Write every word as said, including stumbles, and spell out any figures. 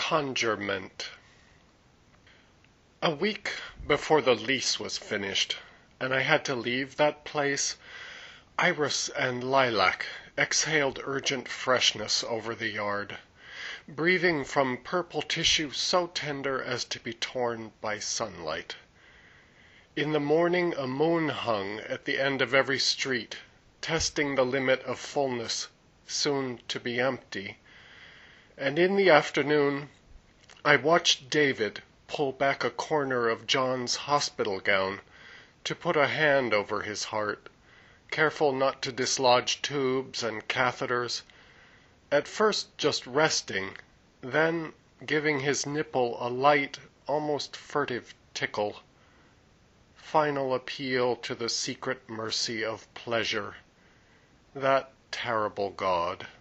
Conjurement. A week before the lease was finished, and I had to leave that place, iris and lilac exhaled urgent freshness over the yard, breathing from purple tissue so tender as to be torn by sunlight. In the morning a moon hung at the end of every street, testing the limit of fullness soon to be empty, and in the afternoon I watched David pull back a corner of John's hospital gown to put a hand over his heart, careful not to dislodge tubes and catheters, at first just resting, then giving his nipple a light, almost furtive tickle. Final appeal to the secret mercy of pleasure, that terrible God.